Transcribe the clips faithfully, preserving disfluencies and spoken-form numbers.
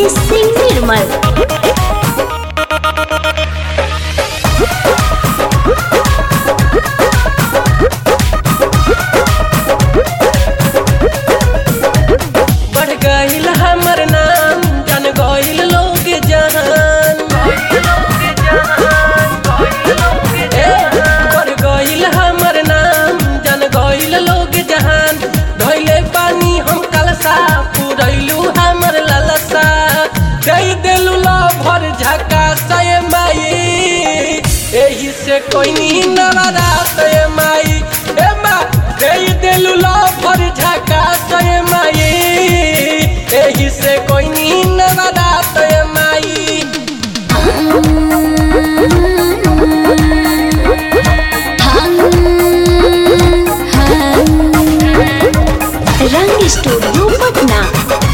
महेश सिंह निर्मल। बढ़ गईल हमर नाम जन गईल लोग जहान, बढ़ गईल हमर नाम जन गईल लोग जहान। धोइले पानी हम कलसा पुरैलू हमर ललसा, दई देलू ला भर झका से माई, एही से कोई नी नवरात ए माई। ए माँ दई देलू ला भर झका से माई, एही से कोई नी नवरात ए माई। रंग स्टूडियो पटना।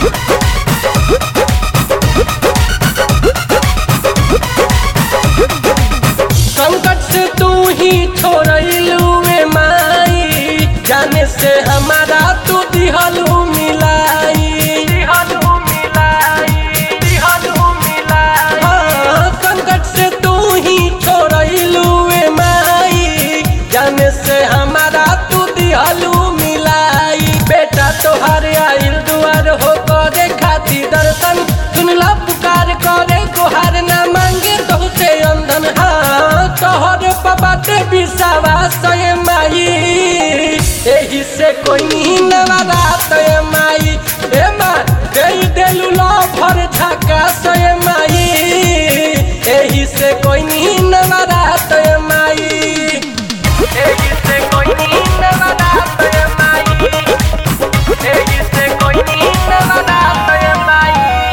संकट से तू ही छोड़लू ए माई, जाने से हमारा तू दिहलू मिलाई, दिहलू मिलाई, दिहलू मिलाई। हाँ, संकट से तू ही छोड़लू ए माई, जाने से हमारा तू दिहलू मिलाई। बेटा तोहार आइल दुआर हो करे खातिर दर्शन, सुनला पुकार करे गोहार ना मांगे तो से अंधन। हाँ तोहर बाटे विश्वास ए माई, एही से कोई नी नवरात ए माई। ए माँ दई देलू ला भर झका से माई, एही से कोई नी नवरात ए माई, एही से कोई नी नवरात ए माई, एही से कोई नी नवरात ए माई।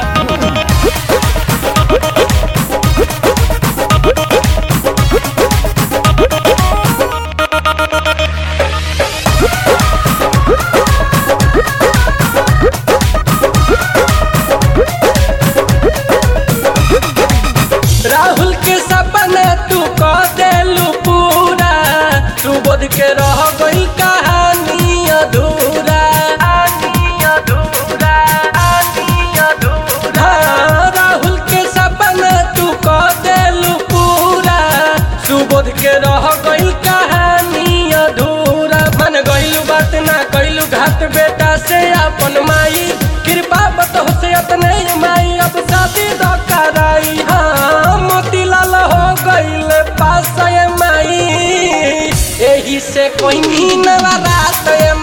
राहुल के सपना तू कह देलू पूरा, तू बोध के रह गई कहानी अधूरा, अधूरा, अधूरा। हाँ, राहुल के सपना तू कह देलू पूरा, तू बोध के रह गई कहानी अधूरा। मन गईलू बात ना कैलू घात बेटा से अपन माई, कृपा बतो से अतने माई अब शादी द कराई। हाँ मोतीलाल हो गईले पास ए माई, एही से कोई नी नवरात ए